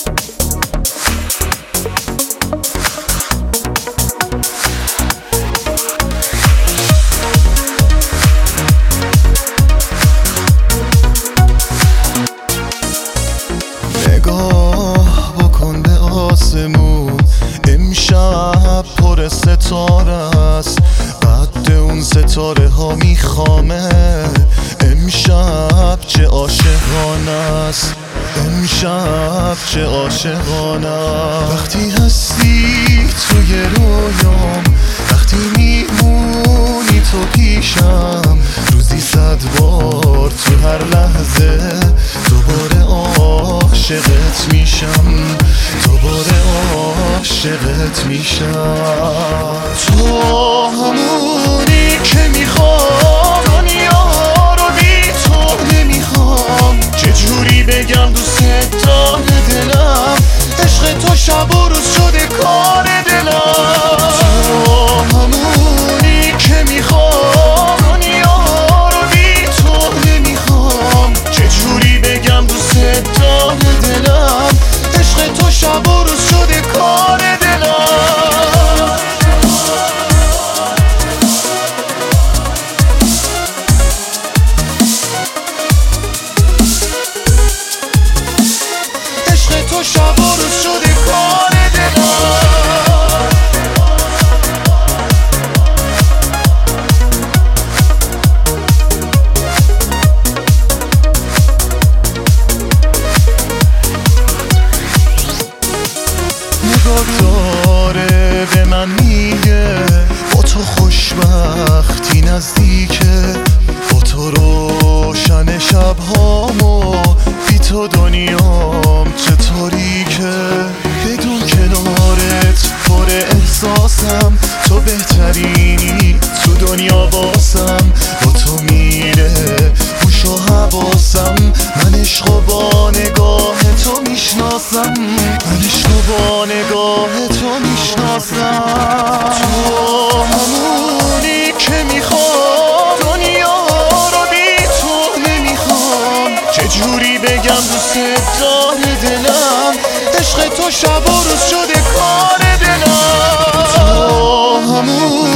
نگاه بکن به آسمون، امشب پر ستاره است. قد اون ستاره ها میخوامه، امشب چه عاشقانه است، امشب چه عاشقانه است. وقتی هستی توی رویام، وقتی میمونی تو پیشم، روزی 100 بار تو هر لحظه دوباره عاشقت میشم، دوباره عاشقت میشم. تو همونی که میخوام، دنیا رو بی تو نمیخوام. چجوری بگم دوست داره دلم، عشق تو شب و روز شده کار دلم. تو همونی که میخوام، دنیا رو بی تو نمیخوام. چجوری بگم دوست داره دلم، عشق تو شب و روز شده کار دلم. عشق تو شب و روز شده کار دلم. نگاه داره به من میگه، با تو خوشبختی نزدیکه، با تو روشن شبهامو، بی تو دنیام چطوریکه. بدون کنارت پر احساسم، تو بهترینی تو دنیا باسم. با تو میره هوش و حواسم، من عشق و با نگاه تو میشناسم، من عشق و با نگاه تو میشناسم. تو همونی که میخوام، دنیا رو بی تو نمیخوام. چجوری بگم دوست داره دلم، عشق تو شب و روز شده کار دلم. تو همونی